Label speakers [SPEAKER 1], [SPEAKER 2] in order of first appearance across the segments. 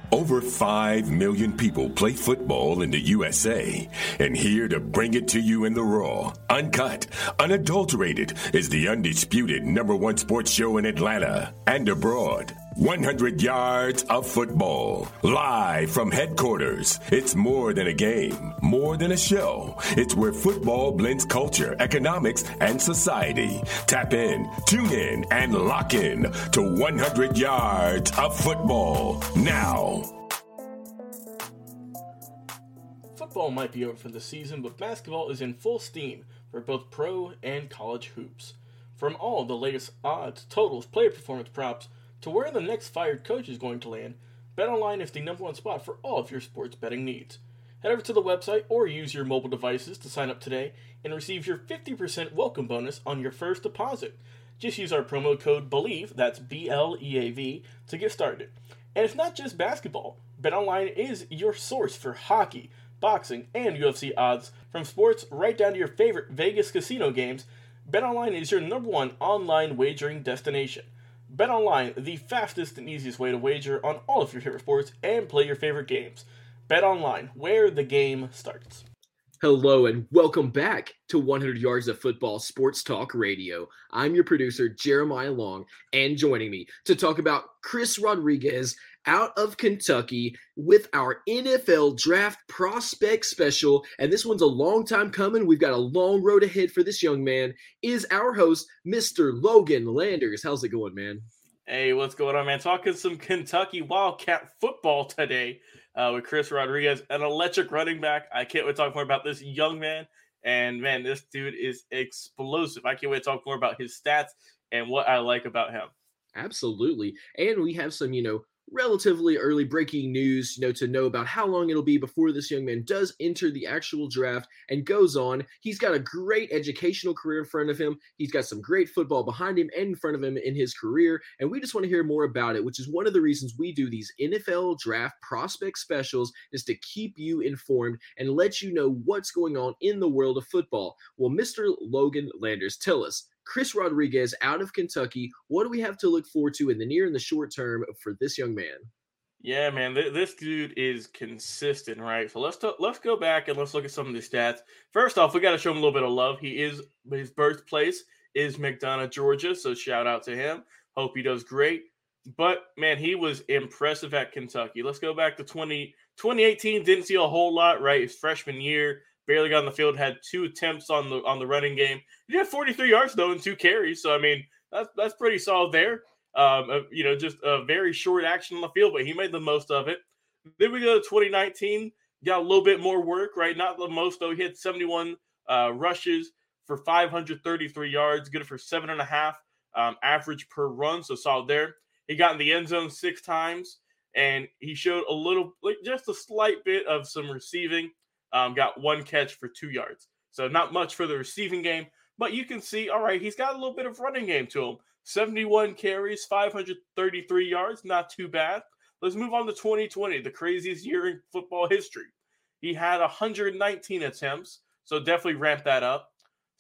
[SPEAKER 1] Over 5 million people play football in the USA, and here to bring it to you in the raw, uncut, unadulterated is the undisputed #1 sports show in Atlanta and abroad. 100 yards of football, live from headquarters. It's more than a game, more than a show. It's where football blends culture, economics, and society. Tap in, tune in, and lock in to 100 yards of football now.
[SPEAKER 2] Football might be over for the season, but basketball is in full steam for both pro and college hoops. From all the latest odds, totals, player performance props, to where the next fired coach is going to land, BetOnline is the #1 spot for all of your sports betting needs. Head over to the website or use your mobile devices to sign up today and receive your 50% welcome bonus on your first deposit. Just use our promo code BELIEVE, that's BLEAV, to get started. And it's not just basketball. BetOnline is your source for hockey, boxing, and UFC odds, from sports right down to your favorite Vegas casino games. BetOnline is your #1 online wagering destination. BetOnline, the fastest and easiest way to wager on all of your favorite sports and play your favorite games. BetOnline, where the game starts.
[SPEAKER 3] Hello and welcome back to 100 Yards of Football Sports Talk Radio. I'm your producer, Jeremiah Long, and joining me to talk about Chris Rodriguez out of Kentucky with our NFL Draft Prospect Special. And this one's a long time coming. We've got a long road ahead for this young man, is our host, Mr. Logan Landers. How's it going, man?
[SPEAKER 2] Hey, what's going on, man? Talking some Kentucky Wildcat football today with Chris Rodriguez, an electric running back. I can't wait to talk more about this young man. And, man, this dude is explosive. I can't wait to talk more about his stats and what I like about him.
[SPEAKER 3] Absolutely. And we have some, relatively early breaking news, to know about how long it'll be before this young man does enter the actual draft and goes on. He's got a great educational career in front of him. He's got some great football behind him and in front of him in his career. And we just want to hear more about it, which is one of the reasons we do these NFL Draft Prospect Specials, is to keep you informed and let you know what's going on in the world of football. Well, Mr. Logan Landers, tell us, Chris Rodriguez out of Kentucky, what do we have to look forward to in the near and the short term for this young man?
[SPEAKER 2] Yeah, man, this dude is consistent, right? So let's go back and let's look at some of the stats. First off, we got to show him a little bit of love. His birthplace is McDonough, Georgia, so shout out to him. Hope he does great. But, man, he was impressive at Kentucky. Let's go back to 2018. Didn't see a whole lot, right? His freshman year. Barely got on the field, had 2 attempts on the running game. He had 43 yards, though, and 2 carries. So, I mean, that's pretty solid there. Just a very short action on the field, but he made the most of it. Then we go to 2019, got a little bit more work, right? Not the most, though. He had 71 rushes for 533 yards, good for 7.5 average per run, so solid there. He got in the end zone 6 times, and he showed just a slight bit of some receiving. Got 1 catch for 2 yards. So not much for the receiving game, but you can see, all right, he's got a little bit of running game to him. 71 carries, 533 yards, not too bad. Let's move on to 2020, the craziest year in football history. He had 119 attempts, so definitely ramped that up.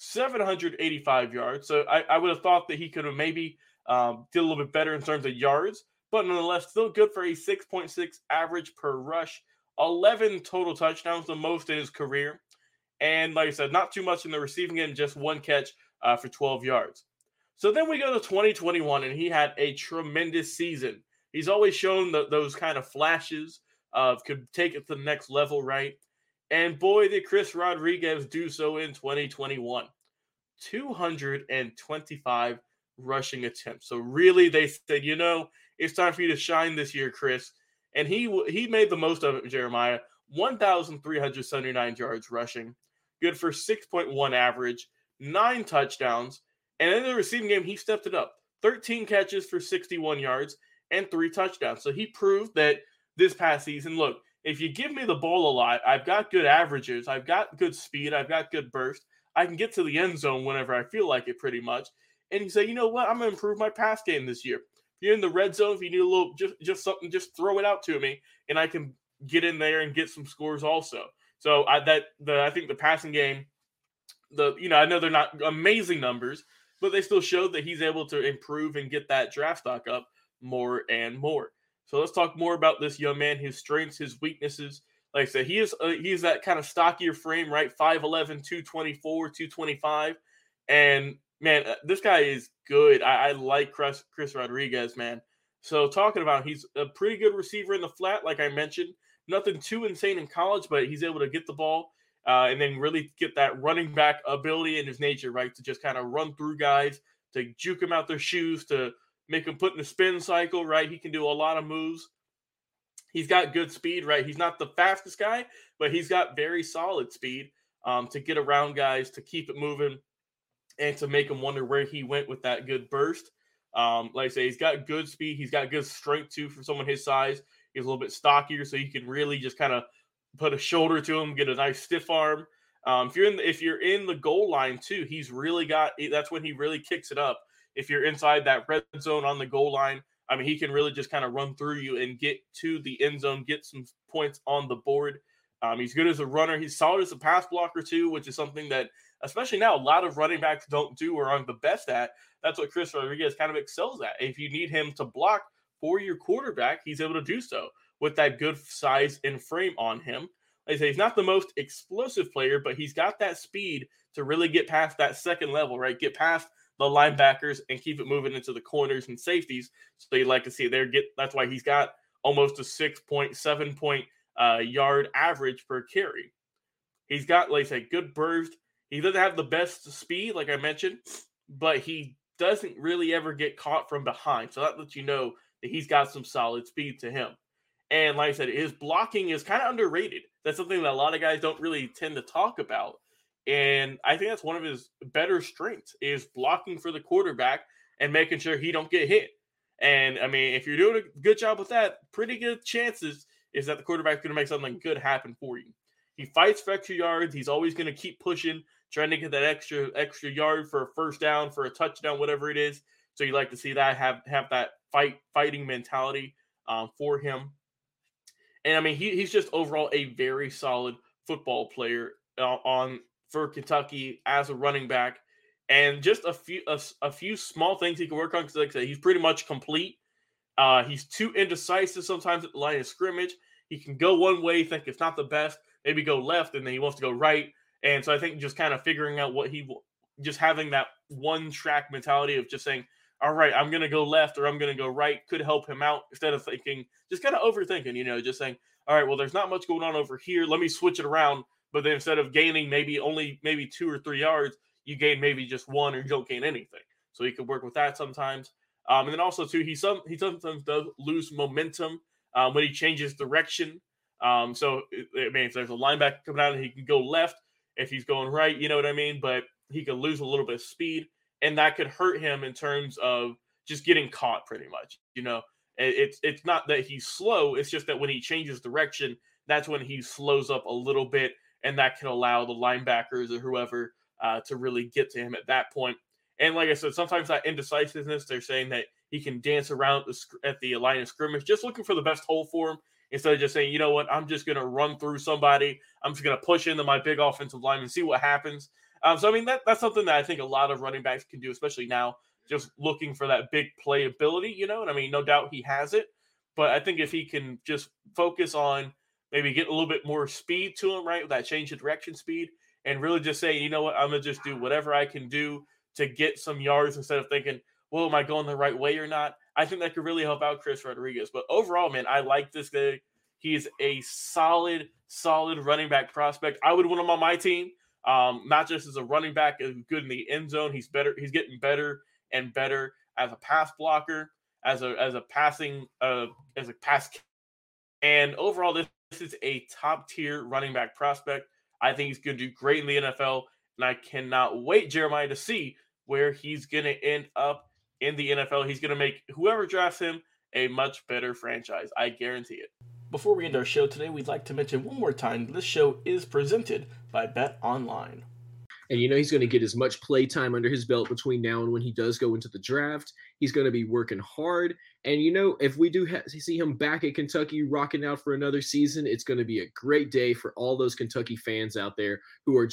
[SPEAKER 2] 785 yards, so I would have thought that he could have maybe did a little bit better in terms of yards, but nonetheless, still good for a 6.6 average per rush. 11 total touchdowns, the most in his career. And like I said, not too much in the receiving end, just 1 catch for 12 yards. So then we go to 2021, and he had a tremendous season. He's always shown those kind of flashes of could take it to the next level, right? And boy, did Chris Rodriguez do so in 2021. 225 rushing attempts. So really, they said, it's time for you to shine this year, Chris. And he made the most of it, Jeremiah. 1,379 yards rushing. Good for 6.1 average. 9 touchdowns. And in the receiving game, he stepped it up. 13 catches for 61 yards and 3 touchdowns. So he proved that this past season, look, if you give me the ball a lot, I've got good averages. I've got good speed. I've got good burst. I can get to the end zone whenever I feel like it pretty much. And he said, you know what? I'm going to improve my pass game this year. If you're in the red zone, if you need a little, just something, just throw it out to me, and I can get in there and get some scores also. So I think the passing game, I know they're not amazing numbers, but they still showed that he's able to improve and get that draft stock up more and more. So let's talk more about this young man, his strengths, his weaknesses. Like I said, he is that kind of stockier frame, right? 5'11", 224, 225. And man, this guy is good. I like Chris Rodriguez, man. So talking about, he's a pretty good receiver in the flat, like I mentioned. Nothing too insane in college, but he's able to get the ball and then really get that running back ability in his nature, right? To just kind of run through guys, to juke them out their shoes, to make them put in the spin cycle, right? He can do a lot of moves. He's got good speed, right? He's not the fastest guy, but he's got very solid speed to get around guys, to keep it moving, and to make them wonder where he went with that good burst. Like I say, he's got good speed. He's got good strength, too, for someone his size. He's a little bit stockier, so you can really just kind of put a shoulder to him, get a nice stiff arm. If you're in the goal line, too, he's really got – that's when he really kicks it up. If you're inside that red zone on the goal line, I mean, he can really just kind of run through you and get to the end zone, get some points on the board. He's good as a runner. He's solid as a pass blocker, too, which is something that, especially now, a lot of running backs don't do or aren't the best at. That's what Chris Rodriguez kind of excels at. If you need him to block for your quarterback, he's able to do so with that good size and frame on him. Like I say, he's not the most explosive player, but he's got that speed to really get past that second level, right? Get past the linebackers and keep it moving into the corners and safeties. So you'd like to see it there. That's why he's got almost a 6.7 point yard average per carry. He's got, like I say, good burst. He doesn't have the best speed, like I mentioned, but he doesn't really ever get caught from behind. So that lets you know that he's got some solid speed to him. And like I said, his blocking is kind of underrated. That's something that a lot of guys don't really tend to talk about. And I think that's one of his better strengths, is blocking for the quarterback and making sure he don't get hit. And, I mean, if you're doing a good job with that, pretty good chances is that the quarterback's going to make something good happen for you. He fights for extra yards. He's always going to keep pushing, trying to get that extra yard for a first down, for a touchdown, whatever it is. So you like to see that, have that fighting mentality for him. And, I mean, he's just overall a very solid football player for Kentucky as a running back. And just a few small things he can work on, because like I said, he's pretty much complete. He's too indecisive sometimes at the line of scrimmage. He can go one way, think it's not the best, maybe go left, and then he wants to go right. And so I think just kind of figuring out just having that one track mentality of just saying, all right, I'm going to go left or I'm going to go right, could help him out, instead of thinking, just kind of overthinking, just saying, all right, well, there's not much going on over here. Let me switch it around. But then instead of gaining maybe 2 or 3 yards, you gain maybe just one, or you don't gain anything. So he could work with that sometimes. And then also, too, he sometimes does lose momentum when he changes direction. So, I mean, if there's a linebacker coming out, he can go left. If he's going right, you know what I mean? But he could lose a little bit of speed, and that could hurt him in terms of just getting caught pretty much. It's not that he's slow. It's just that when he changes direction, that's when he slows up a little bit, and that can allow the linebackers or whoever to really get to him at that point. And like I said, sometimes that indecisiveness, they're saying that he can dance around at the line of scrimmage, just looking for the best hole for him, instead of just saying, you know what, I'm just going to run through somebody. I'm just going to push into my big offensive line and see what happens. So, I mean, that's something that I think a lot of running backs can do, especially now, just looking for that big playability, and I mean, no doubt he has it. But I think if he can just focus on maybe get a little bit more speed to him, right, with that change of direction speed, and really just say, you know what, I'm going to just do whatever I can do to get some yards, instead of thinking, well, am I going the right way or not? I think that could really help out Chris Rodriguez. But overall, man, I like this guy. He's a solid running back prospect. I would want him on my team, not just as a running back, as good in the end zone. He's better. He's getting better and better as a pass blocker, as a pass. And overall, this is a top tier running back prospect. I think he's going to do great in the NFL, and I cannot wait, Jeremiah, to see where he's going to end up in the NFL. He's going to make whoever drafts him a much better franchise. I guarantee it. Before we end our show today, we'd like to mention one more time, this show is presented by BetOnline.
[SPEAKER 3] And he's going to get as much play time under his belt between now and when he does go into the draft. He's going to be working hard. And, if we do see him back at Kentucky rocking out for another season, it's going to be a great day for all those Kentucky fans out there who are just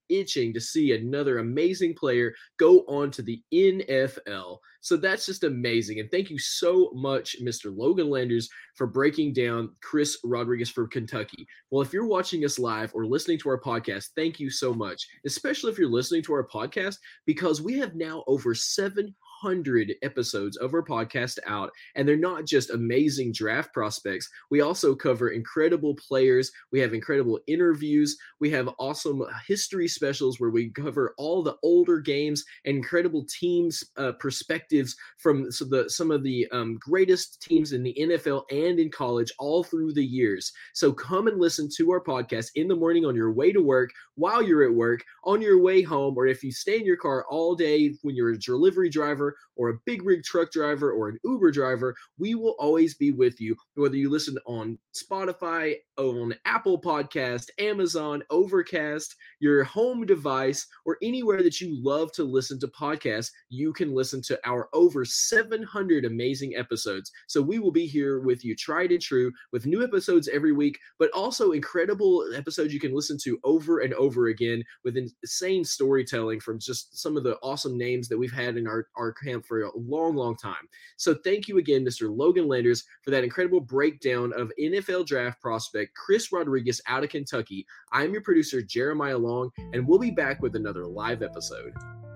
[SPEAKER 3] itching to see another amazing player go on to the NFL. So that's just amazing. And thank you so much, Mr. Logan Landers, for breaking down Chris Rodriguez from Kentucky. Well, if you're watching us live or listening to our podcast, thank you so much, especially if you're listening to our podcast, because we have now over 700 episodes of our podcast out, and they're not just amazing draft prospects. We also cover incredible players. We have incredible interviews. We have awesome history specials where we cover all the older games and incredible teams perspectives from some of the greatest teams in the NFL and in college all through the years. So come and listen to our podcast in the morning on your way to work, while you're at work, on your way home, or if you stay in your car all day when you're a delivery driver or a big rig truck driver or an Uber driver. We will always be with you, whether you listen on Spotify, on Apple Podcast, Amazon, Overcast, your home device, or anywhere that you love to listen to podcasts. You can listen to our over 700 amazing episodes. So we will be here with you, tried and true, with new episodes every week, but also incredible episodes you can listen to over and over again with insane storytelling from just some of the awesome names that we've had in our camp for a long, long time. So thank you again, Mr. Logan Landers, for that incredible breakdown of NFL draft prospect Chris Rodriguez out of Kentucky. I'm your producer, Jeremiah Long, and we'll be back with another live episode.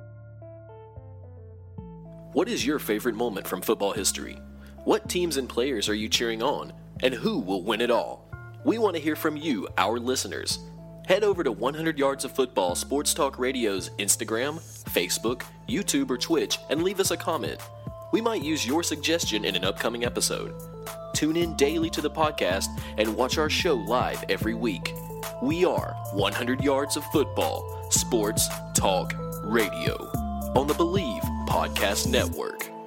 [SPEAKER 4] What is your favorite moment from football history? What teams and players are you cheering on? And who will win it all? We want to hear from you, our listeners. Head over to 100 Yards of Football Sports Talk Radio's Instagram, Facebook, YouTube, or Twitch and leave us a comment. We might use your suggestion in an upcoming episode. Tune in daily to the podcast and watch our show live every week. We are 100 Yards of Football Sports Talk Radio on the Believe Podcast Network.